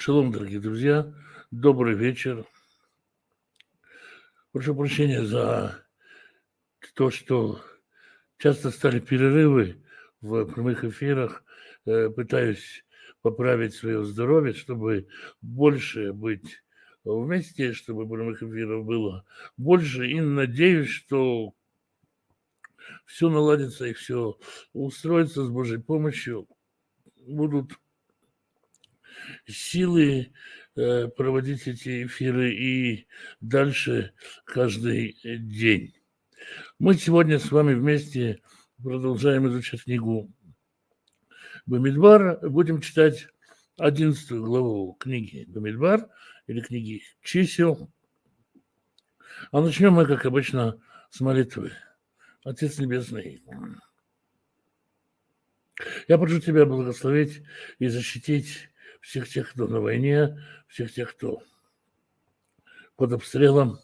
Шалом, дорогие друзья, добрый вечер. Прошу прощения за то, что часто стали перерывы в прямых эфирах. Пытаюсь поправить свое здоровье, чтобы больше быть вместе, чтобы прямых эфиров было больше. И надеюсь, что все наладится и все устроится с Божьей помощью. Будут силы проводить эти эфиры и дальше каждый день. Мы сегодня с вами вместе продолжаем изучать книгу Бамидбар. Будем читать 11 главу книги Бамидбар или книги чисел. А начнем мы, как обычно, с молитвы. Отец Небесный, я прошу Тебя благословить и защитить всех тех, кто на войне, всех тех, кто под обстрелом,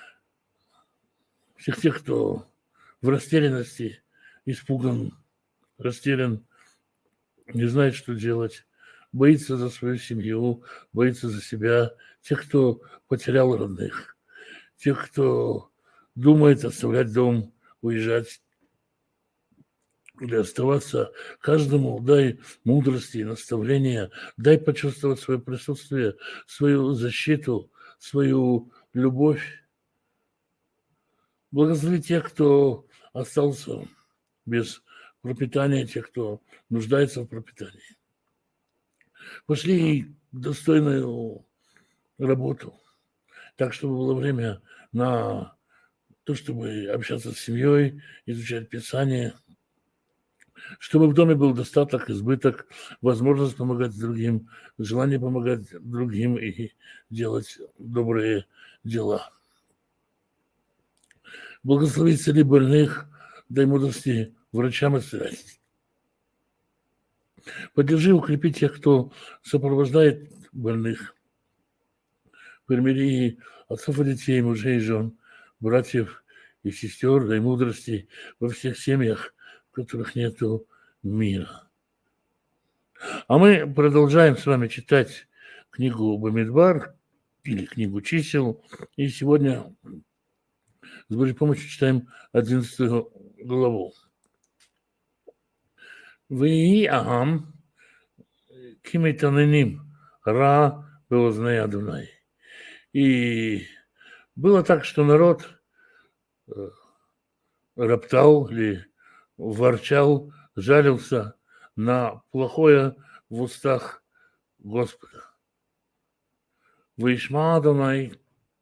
всех тех, кто в растерянности, испуган, растерян, не знает, что делать, боится за свою семью, боится за себя, тех, кто потерял родных, тех, кто думает оставлять дом, уезжать или оставаться. Каждому дай мудрости, наставления, дай почувствовать свое присутствие, свою защиту, свою любовь. Благослови тех, кто остался без пропитания, тех, кто нуждается в пропитании. Пошли достойную работу, так, чтобы было время на то, чтобы общаться с семьей, изучать Писание, чтобы в доме был достаток, избыток, возможность помогать другим, желание помогать другим и делать добрые дела. Благослови исцели больных, дай мудрости врачам исцелять. Поддержи и укрепи тех, кто сопровождает больных. Примири отцов и детей, мужей и жен, братьев и сестер, дай мудрости во всех семьях, в которых нету мира. А мы продолжаем с вами читать книгу Бамидбар или книгу чисел. И сегодня с Божьей помощью читаем 11 главу. «Вии Агам кимитаненим ра беозней Адунай». И было так, что народ роптал или ворчал, жалился на плохое в устах Господа. «Вишма Адонай»,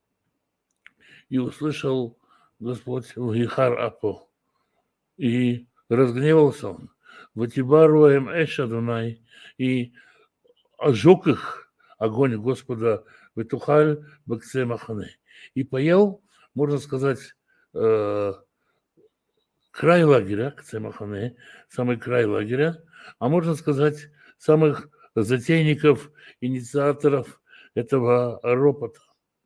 и услышал Господь Вихар Апо, и разгневался он. «Ватибаруем Эш Адонай», и ожег их огонь Господа Ветухаль Бакце Махане. И поел, можно сказать, край лагеря, Кце Махане, самый край лагеря, а можно сказать, самых затейников, инициаторов этого ропота.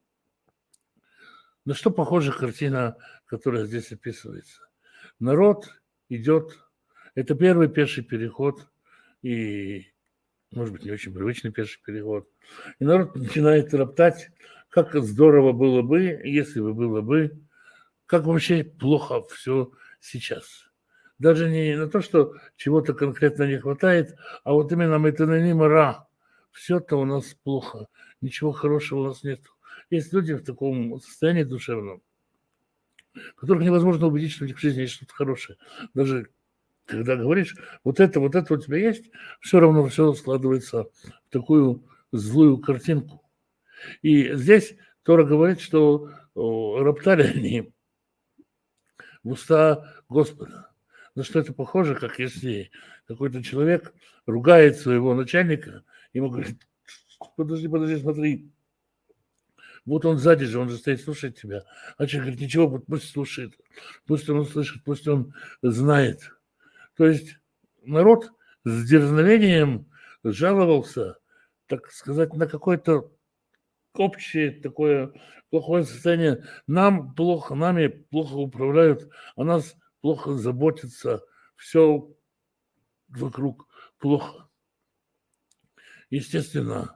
На что похожа картина, которая здесь описывается? Народ идет, это первый пеший переход, и, может быть, не очень привычный пеший переход. И народ начинает роптать, как здорово было бы, если бы было бы, как вообще плохо все сейчас. Даже не на то, что чего-то конкретно не хватает, а вот именно метанонима ра. Все-то у нас плохо, ничего хорошего у нас нет. Есть люди в таком состоянии душевном, которых невозможно убедить, что в их жизни есть что-то хорошее. Даже когда говоришь, вот это у тебя есть, все равно все складывается в такую злую картинку. И здесь Тора говорит, что роптали они в уста Господа. На что это похоже, как если какой-то человек ругает своего начальника, ему говорит: подожди, смотри, вот он сзади же, он же стоит, слушает тебя. А человек говорит: ничего, пусть слушает, пусть он услышит, пусть он знает. То есть народ с дерзновением жаловался, так сказать, на какое-то общее такое плохое состояние. Нам плохо, нами плохо управляют, о нас плохо заботятся, все вокруг плохо. Естественно,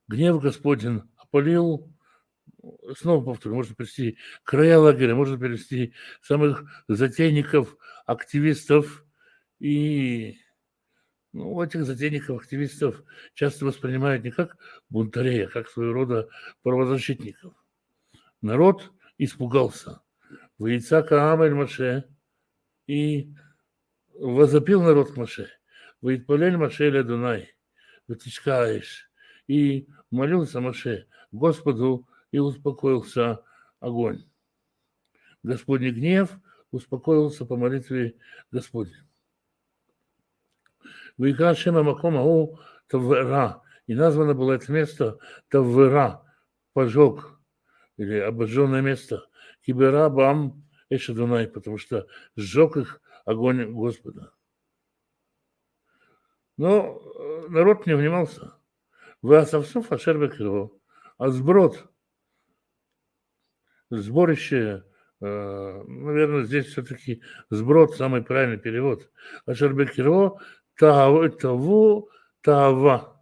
гнев Господень опалил, снова повторю, можно привести края лагеря, можно привести самых затейников, активистов. И этих затейников, активистов часто воспринимают не как бунтарей, а как своего рода правозащитников. Народ испугался. Ваицака Амель Маше, и возопил народ к Маше. Ваитпалель Маше ле Дунай, вытичкаешь. И молился Маше Господу, и успокоился огонь. Господний гнев успокоился по молитве Господней. Вайкра Шема Макома О Тавера. И названо было это место Тавера, пожог, или обожженное место. Кибера Бам Эшадунай, потому что сжег их огонь Господа. Но народ не внимался. Васавсуф Ашербекро, а сброд, сборище, наверное, здесь все-таки сброд, самый правильный перевод. Ашербекро Таву Тава.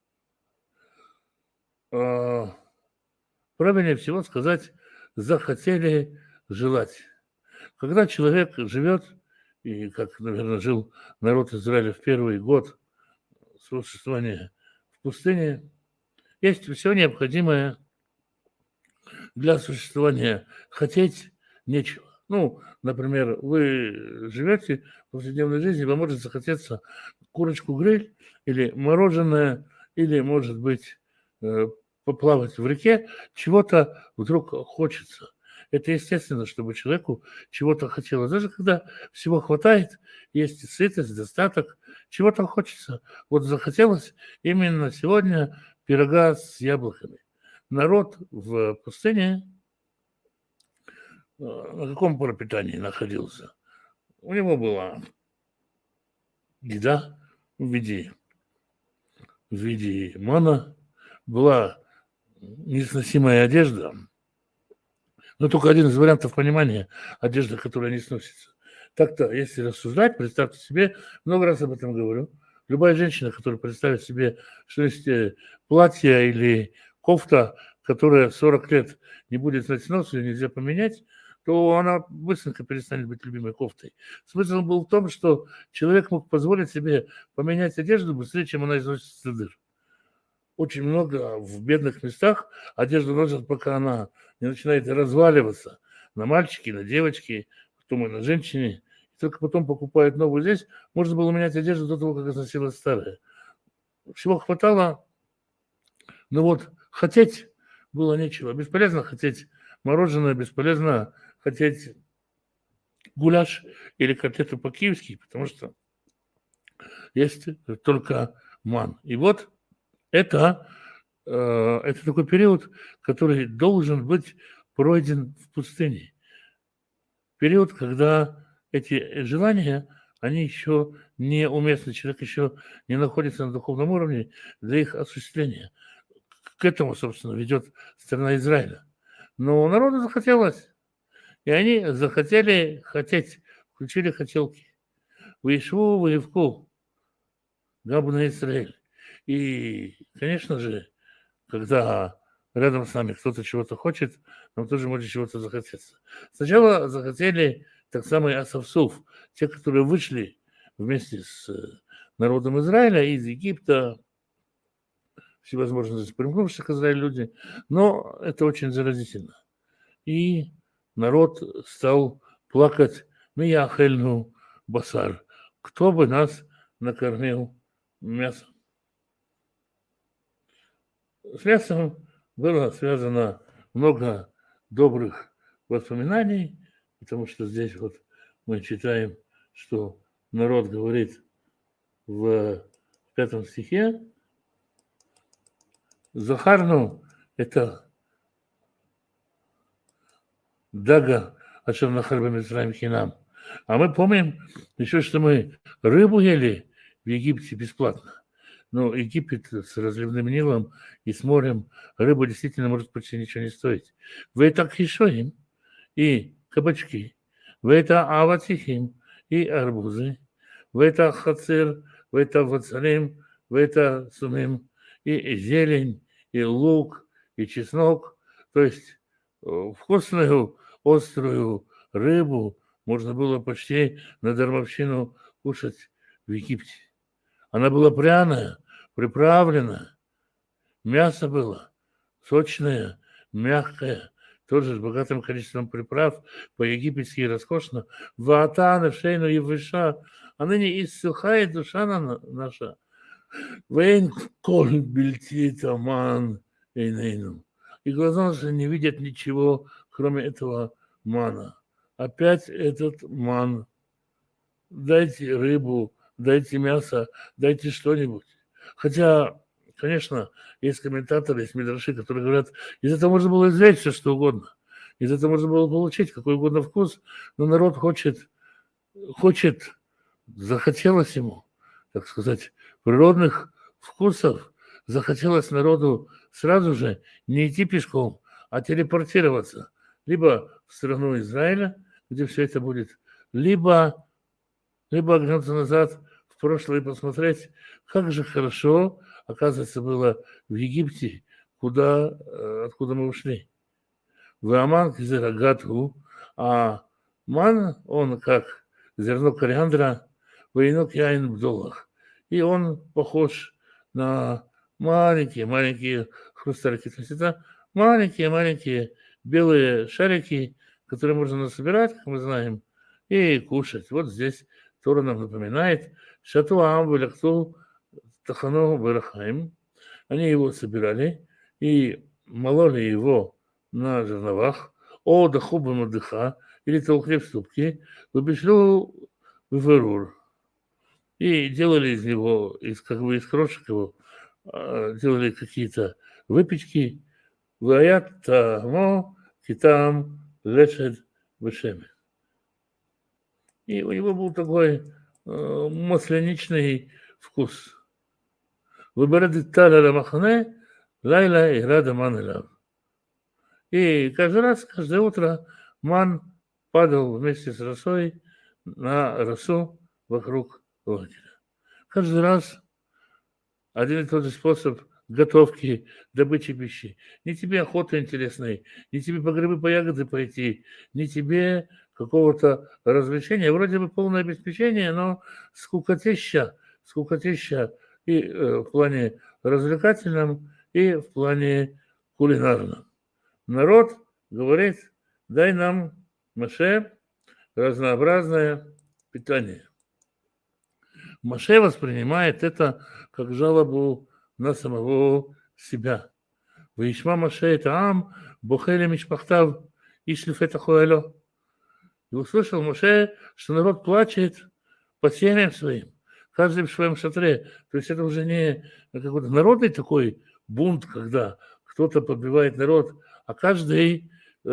Правильнее всего сказать захотели желать. Когда человек живет, и как, наверное, жил народ Израиля в первый год существования в пустыне, есть все необходимое для существования. Хотеть нечего. Например, вы живете в повседневной жизни, вам может захотеться курочку-гриль или мороженое, или, может быть, поплавать в реке, чего-то вдруг хочется. Это естественно, чтобы человеку чего-то хотелось. Даже когда всего хватает, есть сытость, достаток, чего-то хочется. Вот захотелось именно сегодня пирога с яблоками. Народ в пустыне на каком пропитании находился? У него была еда в виде мана, была несносимая одежда. Но только один из вариантов понимания – одежда, которая не сносится. Так-то, если рассуждать, представьте себе, много раз об этом говорю, любая женщина, которая представит себе, что есть платье или кофта, которая 40 лет не будет знать снос, ее нельзя поменять, то она быстренько перестанет быть любимой кофтой. Смысл был в том, что человек мог позволить себе поменять одежду быстрее, чем она износится до дыр. Очень много в бедных местах одежду носят, пока она не начинает разваливаться на мальчике, на девочке, потом и на женщине. И только потом покупают новую. Здесь можно было менять одежду до того, как износилась старая. Всего хватало, но хотеть было нечего. Бесполезно хотеть мороженое, бесполезно хотеть гуляш или котлету по-киевски, потому что есть только ман. И это такой период, который должен быть пройден в пустыне. Период, когда эти желания, они еще не уместны, человек еще не находится на духовном уровне для их осуществления. К этому, собственно, ведет страна Израиля. Но народу захотелось, и они захотели хотеть, включили хотелки. Ваишву, воевку, габу на Израиль. И, конечно же, когда рядом с нами кто-то чего-то хочет, нам тоже может чего-то захотеться. Сначала захотели так самый Асавсуф, те, которые вышли вместе с народом Израиля из Египта, всевозможные примкнувшие к Израилю люди, но это очень заразительно. И народ стал плакать: «Мияхельну басар», кто бы нас накормил мясом. С мясом было связано много добрых воспоминаний, потому что здесь мы читаем, что народ говорит в 5 стихе: Захарну – это дага, ашер нахар бемицраим хинам. А мы помним еще, что мы рыбу ели в Египте бесплатно. Но Египет с разливным Нилом и с морем, рыба действительно может почти ничего не стоить. Вы это хишоим и кабачки, вы это аватихим и арбузы, вы это хацир, вы это вацарим, вы это сумим и зелень, и лук, и чеснок. То есть вкусную, острую рыбу можно было почти на дармовщину кушать в Египте. Она была пряная, приправленная, мясо было сочное, мягкое, тоже с богатым количеством приправ, по-египетски роскошно. Ваатана, шейну и выша, а ныне иссухает душа наша. Вейн коль бельти таман эйнейну. И глаза наши не видят ничего, кроме этого мана. Опять этот ман. Дайте рыбу, дайте мясо, дайте что-нибудь. Хотя, конечно, есть комментаторы, есть мидраши, которые говорят, из этого можно было извлечь все, что угодно. Из этого можно было получить какой угодно вкус, но народ хочет, захотелось ему, так сказать, природных вкусов, захотелось народу сразу же не идти пешком, а телепортироваться. Либо в страну Израиля, где все это будет, либо оглянуться назад в прошлое и посмотреть, как же хорошо, оказывается, было в Египте, откуда мы ушли. Вааман кизерагату, а ман, он как зерно кориандра, вейнок яин в доллах. И он похож на маленькие хрусталики. То есть это маленькие белые шарики, которые можно насобирать, как мы знаем, и кушать. Вот здесь Тора нам напоминает, шатуам вылахту тахану вырахаим. Они его собирали и мололи его на жерновах, о дахуба мадыха, или толкли в ступки, выбешлю в верур. И делали из него, из крошек его, делали какие-то выпечки. Ваят тамо китам лешед бешеме. И у него был такой масляничный вкус. Выбирали таля махане, лайла и рада манелав. И каждое утро ман падал вместе с росой на росу вокруг лагеря. Каждый раз один и тот же способ готовки, добычи пищи. Не тебе охота интересная, не тебе по грибы, по ягоды пойти, не тебе какого-то развлечения. Вроде бы полное обеспечение, но скукотища и в плане развлекательном, и в плане кулинарном. Народ говорит, дай нам, Моше, разнообразное питание. Моше воспринимает это как жалобу на самого себя. Вишма Моше это ам, бохеле мишпахтав, ишлиф это хуэлё. И услышал Моше, что народ плачет по семьям своим, каждый в своем шатре. То есть это уже не какой-то народный такой бунт, когда кто-то подбивает народ, а каждый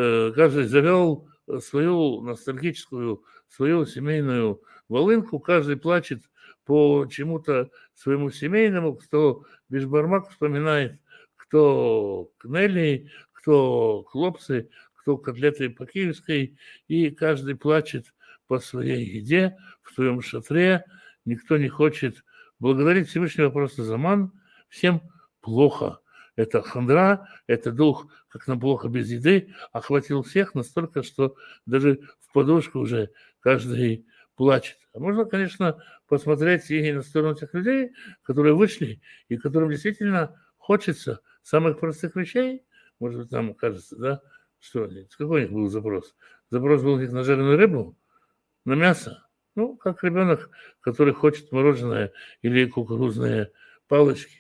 завел свою ностальгическую, свою семейную волынку, каждый плачет по чему-то своему семейному, кто бешбармак вспоминает, кто кнели, кто хлопцы, кто котлеты по киевской, и каждый плачет по своей еде, в своем шатре, никто не хочет благодарить Всевышнего просто за ман, всем плохо. Это хандра, это дух, как нам плохо без еды, охватил всех настолько, что даже в подушку уже каждый плачет. А можно, конечно, посмотреть и на сторону тех людей, которые вышли, и которым действительно хочется самых простых вещей. Может быть, нам кажется, да, что какой у них был запрос? Запрос был у них на жареную рыбу, на мясо. Ну, как ребенок, который хочет мороженое или кукурузные палочки.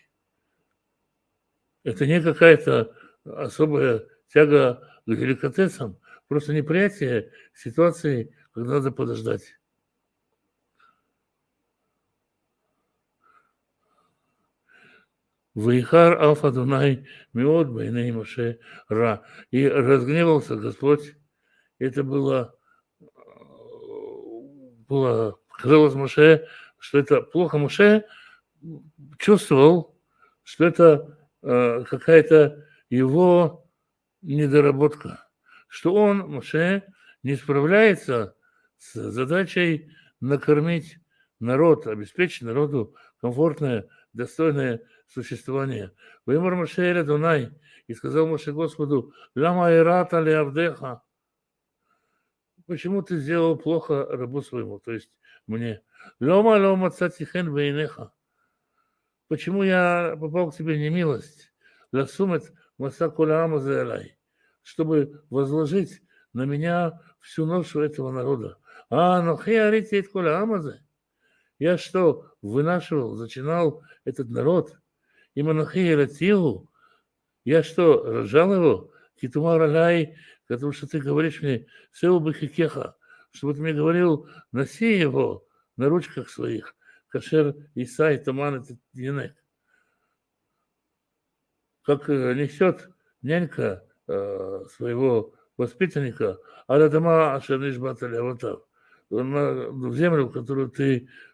Это не какая-то особая тяга к деликатесам, просто неприятие ситуации, когда надо подождать. Вейхар Алфа Дунай Миот Байней Моше Ра. И разгневался Господь. Это было казалось Моше, что это плохо. Моше чувствовал, что это какая-то его недоработка, что он, Моше, не справляется с задачей накормить народ, обеспечить народу комфортное достойное существование. Вымор Моше Дунай, и сказал Моше Господу, Лама ирата ли авдеха, почему ты сделал плохо рабу своему, то есть мне. Лома цатихен вейнеха, почему я попал к тебе немилость? Ласумет масакуля амазелай, чтобы возложить на меня всю ношу этого народа. Нохи аритит куля амазе. Я что, вынашивал, зачинал этот народ? И монахи ратилу, я что, рожал его? Китумар аляй, потому что ты говоришь мне, сеу бахикеха, чтобы ты мне говорил, носи его на ручках своих. Кашер Исай Таман это Динек. Как несет нянька своего воспитанника, Аладама Ашерниш Баталя, вот так, в землю, которую ты